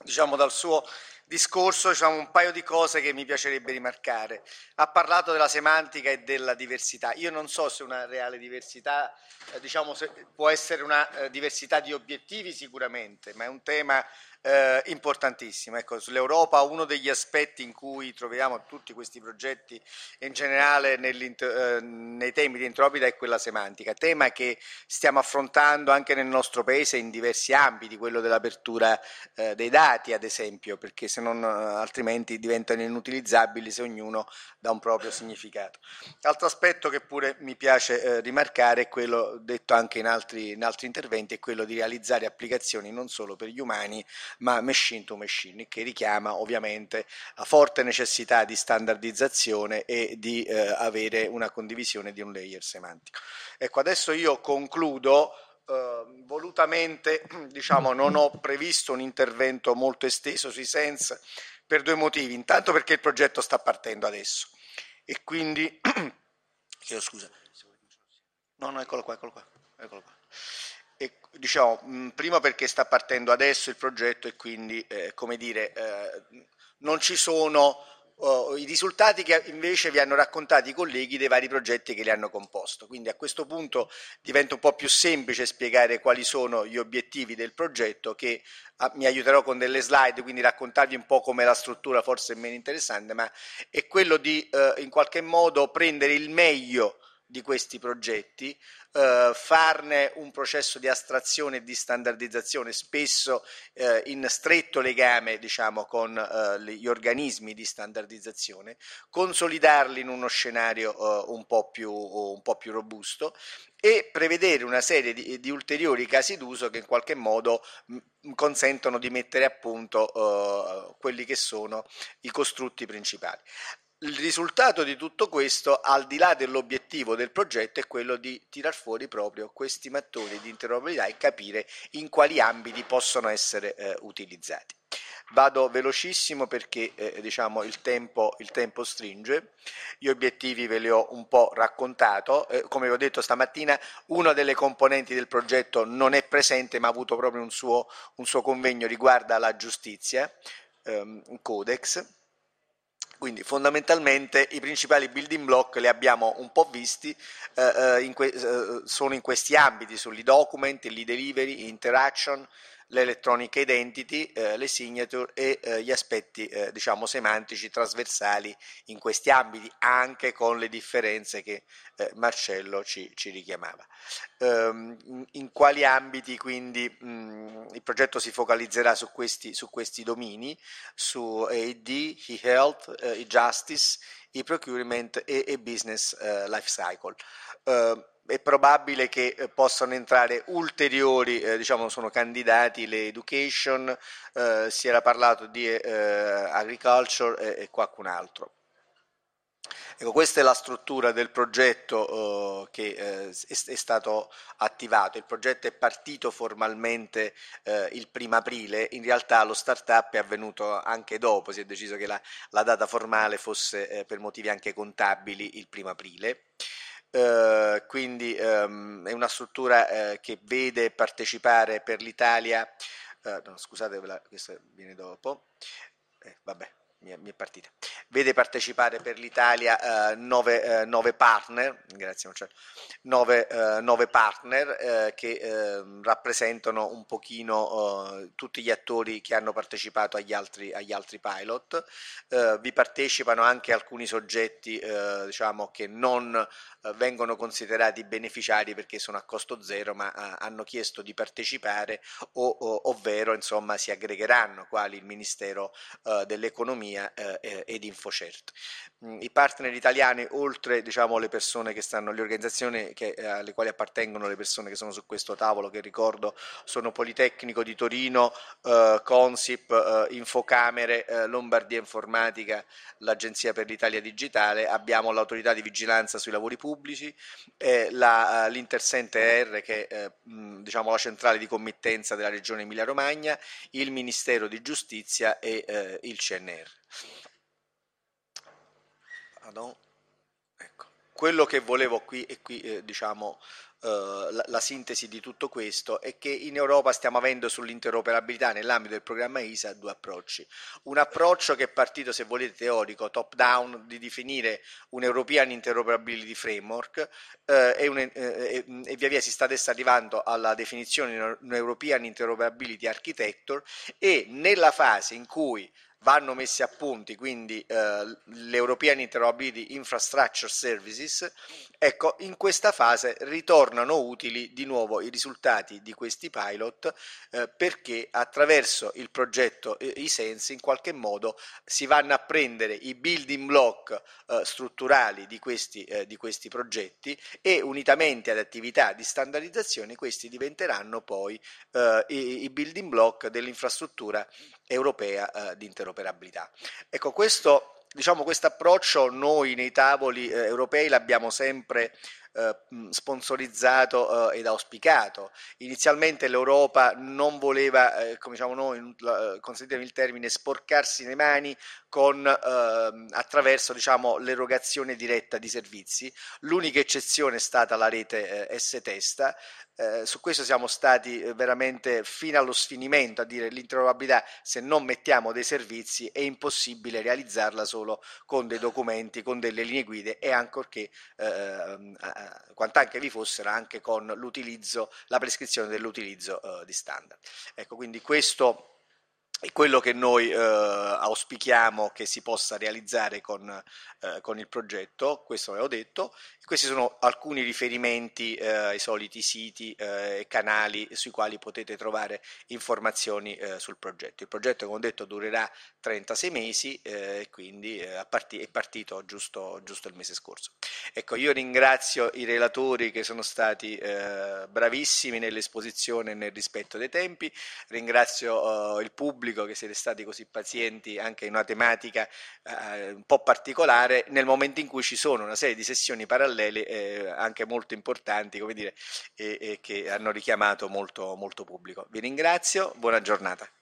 diciamo, dal suo discorso, diciamo, un paio di cose che mi piacerebbe rimarcare. Ha parlato della semantica e della diversità. Io non so se una reale diversità, diciamo, può essere una diversità di obiettivi sicuramente, ma è un tema importantissimo. Ecco, sull'Europa uno degli aspetti in cui troviamo tutti questi progetti in generale nei temi di interoperabilità è quella semantica, tema che stiamo affrontando anche nel nostro paese in diversi ambiti, quello dell'apertura dei dati ad esempio, perché se non altrimenti diventano inutilizzabili se ognuno dà un proprio significato. Altro aspetto che pure mi piace rimarcare è quello detto anche in altri interventi, è quello di realizzare applicazioni non solo per gli umani ma machine to machine, che richiama ovviamente la forte necessità di standardizzazione e di avere una condivisione di un layer semantico. Ecco, adesso io concludo. Volutamente diciamo, non ho previsto un intervento molto esteso sui sense per due motivi. Intanto perché il progetto sta partendo adesso e quindi chiedo scusa. No, no, eccolo qua, eccolo qua, eccolo qua. E, diciamo, prima perché sta partendo adesso il progetto e quindi, come dire, non ci sono i risultati che invece vi hanno raccontato i colleghi dei vari progetti che li hanno composto. Quindi a questo punto diventa un po' più semplice spiegare quali sono gli obiettivi del progetto che mi aiuterò con delle slide, quindi raccontarvi un po' come la struttura forse è meno interessante, ma è quello di in qualche modo prendere il meglio di questi progetti, farne un processo di astrazione e di standardizzazione, spesso in stretto legame diciamo, con gli organismi di standardizzazione, consolidarli in uno scenario un po' più robusto e prevedere una serie di ulteriori casi d'uso che in qualche modo consentono di mettere a punto quelli che sono i costrutti principali. Il risultato di tutto questo, al di là dell'obiettivo del progetto, è quello di tirar fuori proprio questi mattoni di interoperabilità e capire in quali ambiti possono essere utilizzati. Vado velocissimo perché diciamo il tempo stringe, gli obiettivi ve li ho un po' raccontato, come vi ho detto stamattina una delle componenti del progetto non è presente ma ha avuto proprio un suo convegno riguarda la giustizia, un codex. Quindi fondamentalmente i principali building block li abbiamo un po' visti, sono in questi ambiti, sull'e-document, l'e-delivery, interaction, l'electronic identity, le signature e gli aspetti diciamo semantici trasversali in questi ambiti, anche con le differenze che Marcello ci richiamava. In quali ambiti quindi il progetto si focalizzerà su questi domini, su ED, e-health, e-justice, e-procurement e business life cycle. È probabile che possano entrare ulteriori, diciamo sono candidati le education, si era parlato di agriculture e qualcun altro. Ecco, questa è la struttura del progetto che è stato attivato. Il progetto è partito formalmente il 1° aprile, in realtà lo start-up è avvenuto anche dopo, si è deciso che la data formale fosse per motivi anche contabili il 1° aprile. Quindi è una struttura che vede partecipare per l'Italia, no, scusate, questo viene dopo, vabbè, mi è partita. Vede partecipare per l'Italia 9 partner, grazie Marcello, 9 partner che rappresentano un pochino tutti gli attori che hanno partecipato agli altri pilot. Vi partecipano anche alcuni soggetti diciamo che non vengono considerati beneficiari perché sono a costo zero ma hanno chiesto di partecipare ovvero insomma si aggregheranno quali il Ministero dell'Economia ed Infocert. I partner italiani, oltre diciamo, le persone che stanno, le organizzazioni alle quali appartengono le persone che sono su questo tavolo, che ricordo sono Politecnico di Torino, Consip, Infocamere, Lombardia Informatica, l'Agenzia per l'Italia Digitale, abbiamo l'autorità di vigilanza sui lavori pubblici, l'Intersente ER che è diciamo, la centrale di committenza della regione Emilia-Romagna, il Ministero di Giustizia e il CNR. Pardon. Ecco. Quello che volevo qui diciamo, la sintesi di tutto questo è che in Europa stiamo avendo sull'interoperabilità nell'ambito del programma ISA due approcci. Un approccio che è partito, se volete, teorico, top down, di definire un European Interoperability Framework e via via si sta adesso arrivando alla definizione di un European Interoperability Architecture, e nella fase in cui vanno messi a punti quindi l'European Interoperability Infrastructure Services, ecco, in questa fase ritornano utili di nuovo i risultati di questi pilot perché attraverso il progetto iSense in qualche modo si vanno a prendere i building block strutturali di questi progetti, e unitamente ad attività di standardizzazione questi diventeranno poi i building block dell'infrastruttura europea di interoperabilità. Ecco, questo approccio noi nei tavoli europei l'abbiamo sempre sponsorizzato ed auspicato. Inizialmente l'Europa non voleva, come diciamo noi, consentitemi il termine, sporcarsi le mani attraverso l'erogazione diretta di servizi. L'unica eccezione è stata la rete S-Testa. Su questo siamo stati veramente fino allo sfinimento a dire l'interoperabilità, se non mettiamo dei servizi è impossibile realizzarla solo con dei documenti, con delle linee guide, e ancorché quant'anche vi fossero anche con la prescrizione dell'utilizzo di standard. Ecco, quindi questo è quello che noi auspichiamo che si possa realizzare con il progetto, questo avevo detto. Questi sono alcuni riferimenti ai soliti siti e canali sui quali potete trovare informazioni sul progetto. Il progetto, come ho detto, durerà 36 mesi e quindi è partito giusto il mese scorso. Ecco, io ringrazio i relatori che sono stati bravissimi nell'esposizione e nel rispetto dei tempi, ringrazio il pubblico che siete stati così pazienti anche in una tematica un po' particolare, nel momento in cui ci sono una serie di sessioni parallele anche molto importanti, come dire, e che hanno richiamato molto pubblico. Vi ringrazio, buona giornata.